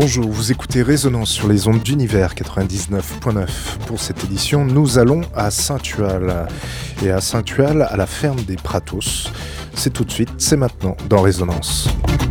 Bonjour, vous écoutez Résonance sur les ondes d'Univers 99.9. Pour cette édition, nous allons à Saint-Tual. Et à Saint-Tual, à la ferme des Pratos. C'est tout de suite, c'est maintenant, dans Résonance.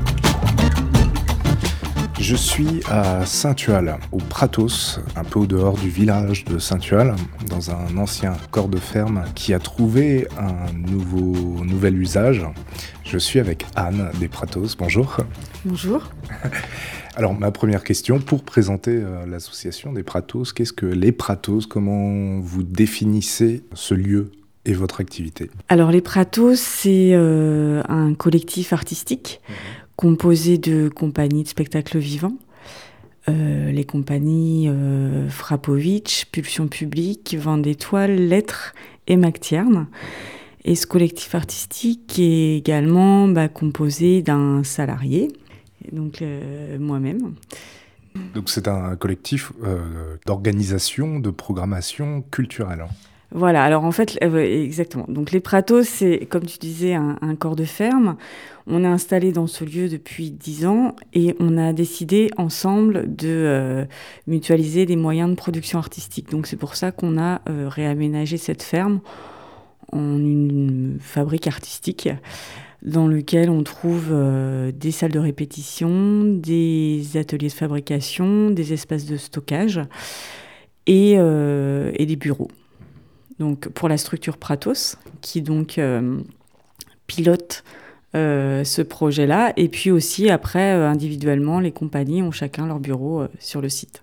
Je suis à Saint-Tual, au Pratos, un peu au dehors du village de Saint-Tual, dans un ancien corps de ferme qui a trouvé un nouvel usage. Je suis avec Anne des Pratos. Bonjour. Bonjour. Alors, ma première question, pour présenter l'association des Pratos, qu'est-ce que les Pratos? Comment vous définissez ce lieu et votre activité? Alors, les Pratos, c'est un collectif artistique composé de compagnies de spectacles vivants. Les compagnies Frapovic, Pulsion Publique, Vent d'étoiles, Lettres et Mactierne. Et ce collectif artistique est également composé d'un salarié, donc moi-même. Donc c'est un collectif d'organisation, de programmation culturelle. Voilà, alors en fait, exactement. Donc les Pratos, c'est, comme tu disais, un corps de ferme. On est installé dans ce lieu depuis 10 ans et on a décidé ensemble de mutualiser les moyens de production artistique. Donc c'est pour ça qu'on a réaménagé cette ferme en une fabrique artistique dans lequel on trouve des salles de répétition, des ateliers de fabrication, des espaces de stockage et des bureaux. Donc pour la structure Pratos, qui donc pilote ce projet-là, et puis aussi après individuellement, les compagnies ont chacun leur bureau sur le site.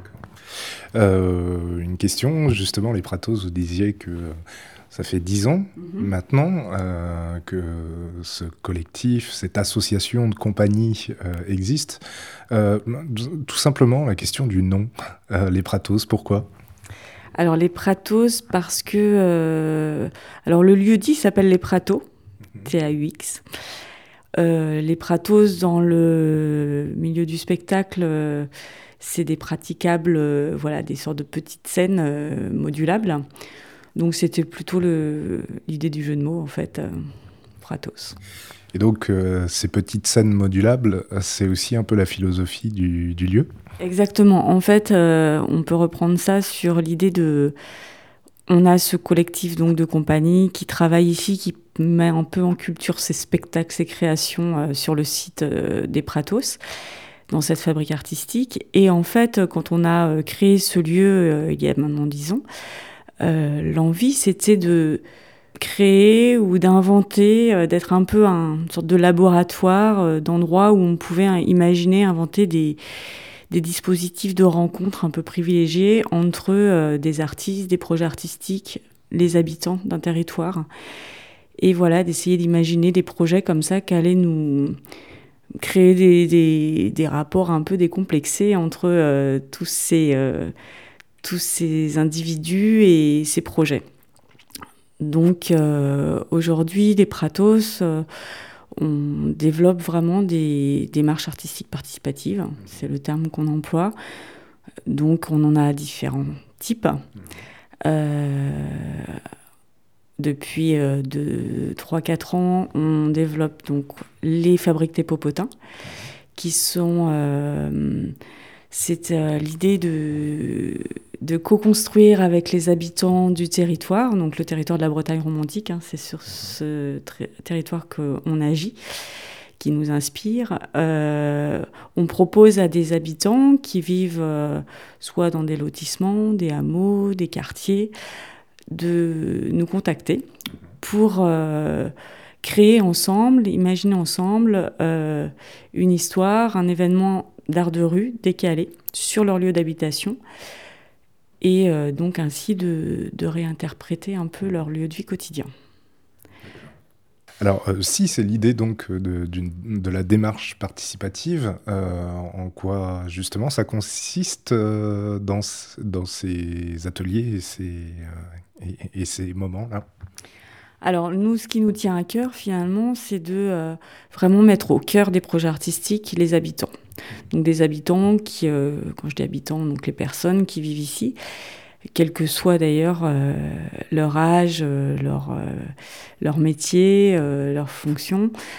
Une question, justement, les Pratos, vous disiez que ça fait 10 ans maintenant que ce collectif, cette association de compagnies existe. Tout simplement, la question du nom, les Pratos, pourquoi ? Alors les Pratos, parce que alors le lieu-dit s'appelle les Pratos, TAUX. Les Pratos dans le milieu du spectacle, c'est des praticables, voilà, des sortes de petites scènes modulables. Donc c'était plutôt l'idée du jeu de mots en fait, Pratos. Et donc ces petites scènes modulables, c'est aussi un peu la philosophie du lieu ? Exactement. En fait, on peut reprendre ça sur l'idée de... On a ce collectif donc, de compagnies qui travaille ici, qui met un peu en culture ses spectacles, ses créations sur le site des Pratos, dans cette fabrique artistique. Et en fait, quand on a créé ce lieu il y a maintenant 10 ans, l'envie, c'était de créer ou d'inventer, d'être un peu une sorte de laboratoire d'endroits où on pouvait imaginer, inventer des dispositifs de rencontres un peu privilégiés entre des artistes, des projets artistiques, les habitants d'un territoire. Et voilà, d'essayer d'imaginer des projets comme ça qui allaient nous créer des rapports un peu décomplexés entre tous ces individus et ces projets. Donc aujourd'hui, les Pratos... on développe vraiment des démarches artistiques participatives, c'est le terme qu'on emploie. Donc on en a différents types. Depuis 3-4 ans, on développe donc les fabriques des popotins, qui sont... c'est l'idée de co-construire avec les habitants du territoire, donc le territoire de la Bretagne romantique, c'est sur ce territoire qu'on agit, qui nous inspire. On propose à des habitants qui vivent soit dans des lotissements, des hameaux, des quartiers, de nous contacter pour créer ensemble, imaginer ensemble une histoire, un événement d'art de rue décalé sur leur lieu d'habitation, et donc ainsi de réinterpréter un peu leur lieu de vie quotidien. Alors, si c'est l'idée donc de la démarche participative, en quoi justement ça consiste dans ces ateliers et ces moments-là ? Alors nous, ce qui nous tient à cœur finalement, c'est de vraiment mettre au cœur des projets artistiques les habitants. Donc des habitants qui, quand je dis habitants, donc les personnes qui vivent ici, quel que soit d'ailleurs leur âge, leur métier, leur fonction.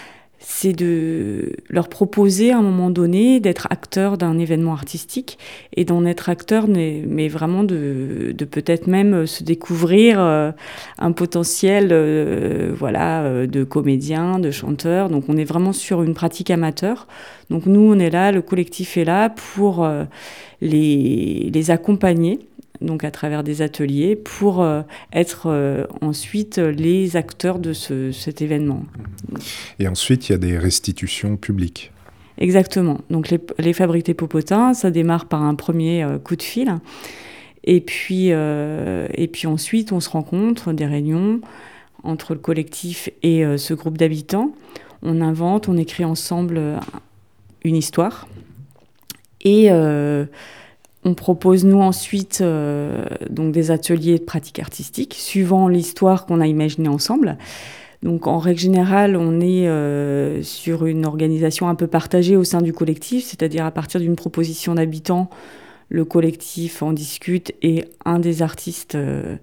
c'est de leur proposer à un moment donné d'être acteur d'un événement artistique et d'en être acteur, mais vraiment de peut-être même se découvrir un potentiel de comédien, de chanteur. Donc on est vraiment sur une pratique amateur. Donc nous, on est là, le collectif est là pour les accompagner, donc à travers des ateliers, pour être ensuite les acteurs de cet événement. Et ensuite, il y a des restitutions publiques. Exactement. Donc les Fabriques des Popotins, ça démarre par un premier coup de fil. Et puis ensuite, on se rencontre, des réunions entre le collectif et ce groupe d'habitants. On invente, on écrit ensemble une histoire. Et on propose, nous, ensuite, donc des ateliers de pratique artistique, suivant l'histoire qu'on a imaginée ensemble. Donc, en règle générale, on est sur une organisation un peu partagée au sein du collectif, c'est-à-dire à partir d'une proposition d'habitants, le collectif en discute et un des artistes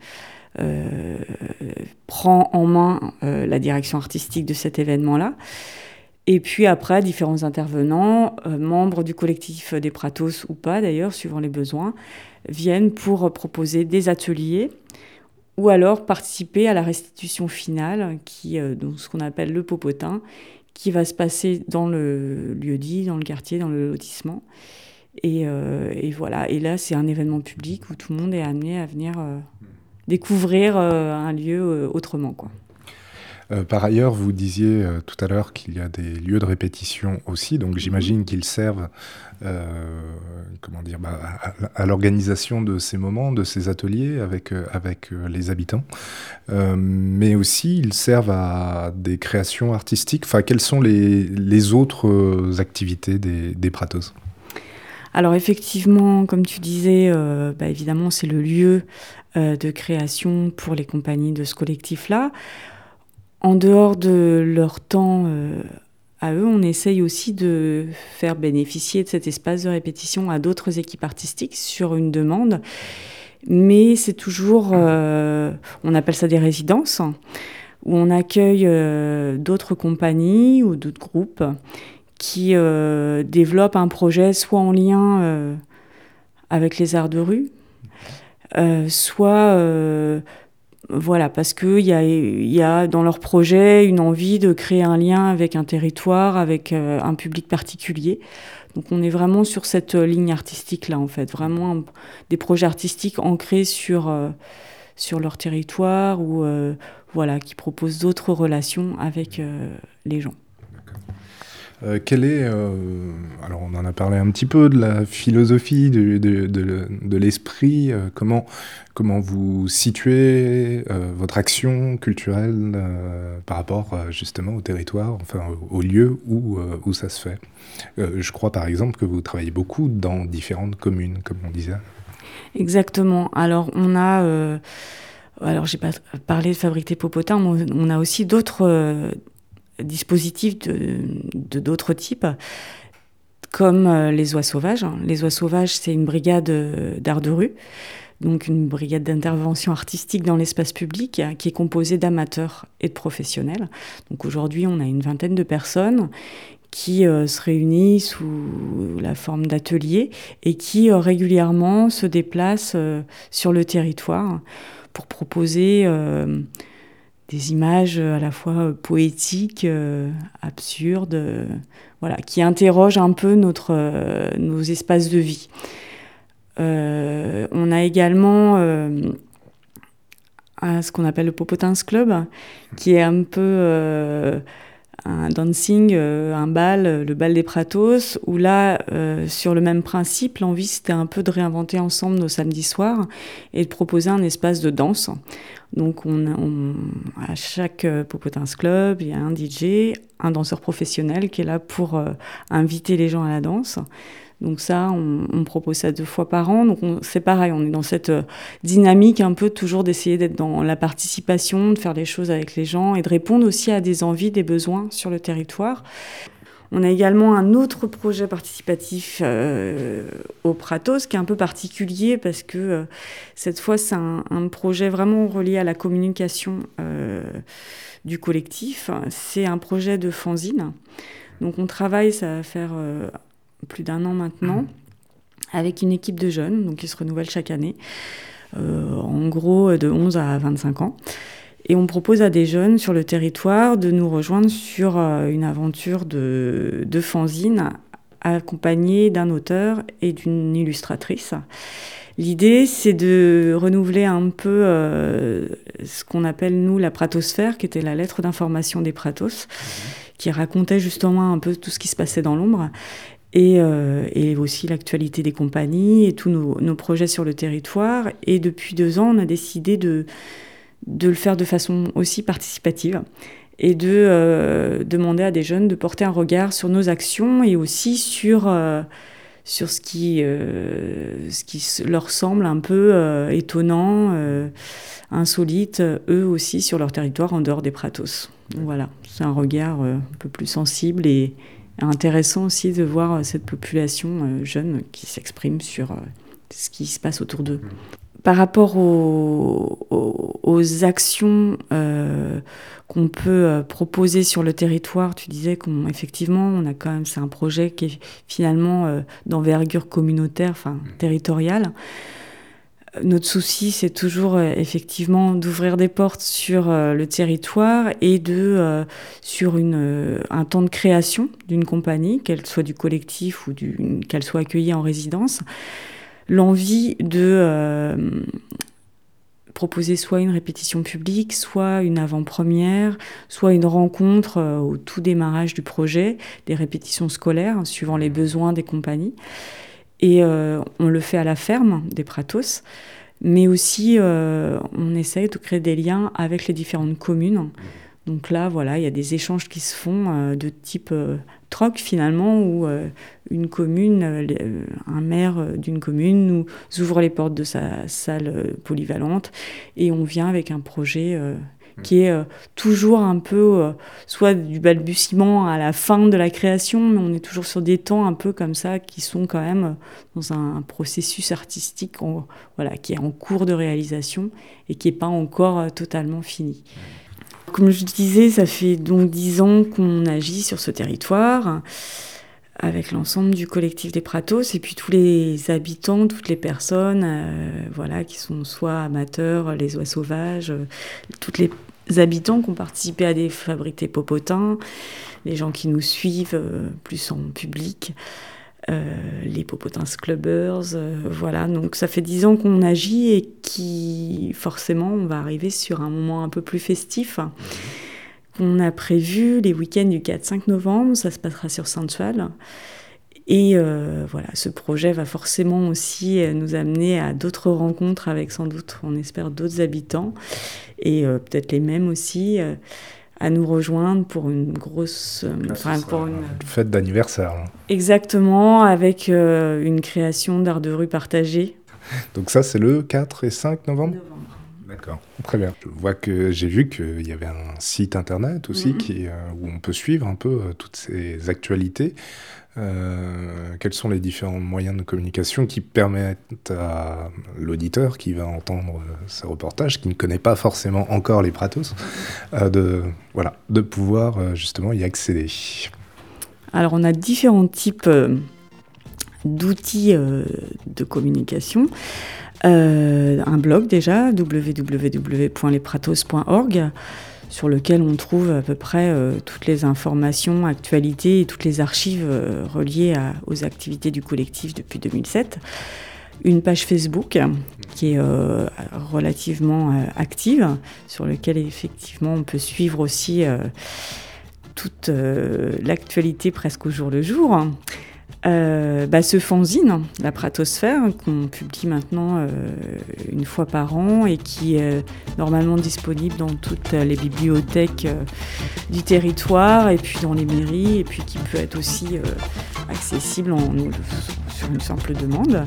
prend en main la direction artistique de cet événement-là. Et puis après, différents intervenants, membres du collectif des Pratos ou pas d'ailleurs, suivant les besoins, viennent pour proposer des ateliers ou alors participer à la restitution finale, donc ce qu'on appelle le popotin, qui va se passer dans le lieu-dit, dans le quartier, dans le lotissement. Et voilà. Et là, c'est un événement public où tout le monde est amené à venir découvrir un lieu autrement, quoi. Par ailleurs, vous disiez tout à l'heure qu'il y a des lieux de répétition aussi, donc j'imagine qu'ils servent à l'organisation de ces moments, de ces ateliers avec les habitants, mais aussi ils servent à des créations artistiques. Enfin, quelles sont les autres activités des Pratos ? Alors effectivement, comme tu disais, évidemment c'est le lieu de création pour les compagnies de ce collectif-là. En dehors de leur temps à eux, on essaye aussi de faire bénéficier de cet espace de répétition à d'autres équipes artistiques sur une demande. Mais c'est toujours, on appelle ça des résidences, où on accueille d'autres compagnies ou d'autres groupes qui développent un projet soit en lien avec les arts de rue, soit... Voilà, parce qu'il y a dans leur projet une envie de créer un lien avec un territoire, avec un public particulier. Donc on est vraiment sur cette ligne artistique-là, en fait. Vraiment des projets artistiques ancrés sur leur territoire ou qui proposent d'autres relations avec les gens. Quelle est, alors on en a parlé un petit peu de la philosophie, de l'esprit, comment vous situez votre action culturelle par rapport justement au territoire, enfin au lieu où ça se fait. Je crois par exemple que vous travaillez beaucoup dans différentes communes, comme on disait. Exactement. Alors on a, j'ai pas parlé de Fabriques des Popotins, mais on a aussi d'autres dispositifs de d'autres types, comme les Oies Sauvages. Les Oies Sauvages, c'est une brigade d'art de rue, donc une brigade d'intervention artistique dans l'espace public qui est composée d'amateurs et de professionnels. Donc aujourd'hui, on a une vingtaine de personnes qui se réunissent sous la forme d'ateliers et qui régulièrement se déplacent sur le territoire pour proposer des images à la fois poétiques, absurdes, qui interrogent un peu nos espaces de vie. On a également ce qu'on appelle le Popotins Club, qui est un peu un dancing, un bal, le bal des Pratos, où là, sur le même principe, l'envie, c'était un peu de réinventer ensemble nos samedis soirs et de proposer un espace de danse. Donc, à chaque Popotins Club, il y a un DJ, un danseur professionnel qui est là pour inviter les gens à la danse. Donc ça, on propose ça 2 fois par an. Donc c'est pareil, on est dans cette dynamique un peu toujours d'essayer d'être dans la participation, de faire des choses avec les gens et de répondre aussi à des envies, des besoins sur le territoire. On a également un autre projet participatif au Pratos qui est un peu particulier parce que cette fois, c'est un projet vraiment relié à la communication du collectif. C'est un projet de fanzine. Donc on travaille, ça va faire plus d'1 an maintenant, avec une équipe de jeunes, donc qui se renouvelle chaque année, en gros de 11 à 25 ans. Et on propose à des jeunes sur le territoire de nous rejoindre sur une aventure de fanzine accompagnée d'un auteur et d'une illustratrice. L'idée, c'est de renouveler un peu ce qu'on appelle, nous, la pratosphère, qui était la lettre d'information des pratos, qui racontait justement un peu tout ce qui se passait dans l'ombre, et aussi l'actualité des compagnies et tous nos projets sur le territoire. Et depuis 2 ans, on a décidé de le faire de façon aussi participative et de demander à des jeunes de porter un regard sur nos actions et aussi sur ce qui leur semble un peu étonnant, insolite, eux aussi, sur leur territoire en dehors des pratos. Donc voilà, c'est un regard un peu plus sensible et intéressant aussi de voir cette population jeune qui s'exprime sur ce qui se passe autour d'eux. Par rapport aux actions qu'on peut proposer sur le territoire, tu disais qu'effectivement, on a quand même, c'est un projet qui est finalement d'envergure communautaire, enfin territoriale. Notre souci, c'est toujours effectivement d'ouvrir des portes sur le territoire et sur un temps de création d'une compagnie, qu'elle soit du collectif ou qu'elle soit accueillie en résidence. L'envie de proposer soit une répétition publique, soit une avant-première, soit une rencontre au tout démarrage du projet, des répétitions scolaires, suivant les besoins des compagnies. Et on le fait à la ferme des pratos, mais aussi on essaye de créer des liens avec les différentes communes. Donc là, voilà, il y a des échanges qui se font de type troc finalement, où une commune, un maire d'une commune nous ouvre les portes de sa salle polyvalente et on vient avec un projet qui est toujours un peu soit du balbutiement à la fin de la création, mais on est toujours sur des temps un peu comme ça qui sont quand même dans un processus artistique qui est en cours de réalisation et qui n'est pas encore totalement fini. Comme je disais, ça fait donc 10 ans qu'on agit sur ce territoire avec l'ensemble du collectif des pratos et puis tous les habitants, toutes les personnes qui sont soit amateurs, les oies sauvages, toutes les habitants qui ont participé à des fabriques Popotin, les gens qui nous suivent plus en public, les Popotins Clubbers, donc ça fait 10 ans qu'on agit et qui forcément on va arriver sur un moment un peu plus festif qu'on a prévu les week-ends du 4-5 novembre, ça se passera sur Sainte-Sual et ce projet va forcément aussi nous amener à d'autres rencontres avec sans doute, on espère, d'autres habitants et peut-être les mêmes aussi à nous rejoindre pour une grosse... pour une fête d'anniversaire. Exactement, avec une création d'art de rue partagée. Donc ça, c'est le 4 et 5 novembre. D'accord, très bien. J'ai vu qu'il y avait un site internet aussi où on peut suivre un peu toutes ces actualités. Quels sont les différents moyens de communication qui permettent à l'auditeur qui va entendre ce reportage, qui ne connaît pas forcément encore les pratos, de pouvoir justement y accéder? Alors on a différents types d'outils de communication. Un blog déjà, www.lespratos.org, sur lequel on trouve à peu près toutes les informations, actualités et toutes les archives reliées aux activités du collectif depuis 2007. Une page Facebook qui est relativement active, sur laquelle effectivement on peut suivre aussi toute l'actualité presque au jour le jour. Ce fanzine, la Pratosphère, qu'on publie maintenant une fois par an et qui est normalement disponible dans toutes les bibliothèques du territoire et puis dans les mairies et puis qui peut être aussi accessible sur une simple demande.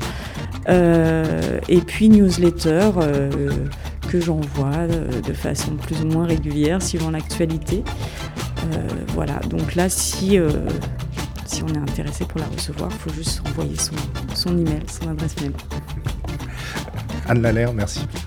Et puis newsletter que j'envoie de façon plus ou moins régulière suivant l'actualité. Donc là, si on est intéressé pour la recevoir, il faut juste envoyer son email, son adresse mail. Anne Lallaire, merci.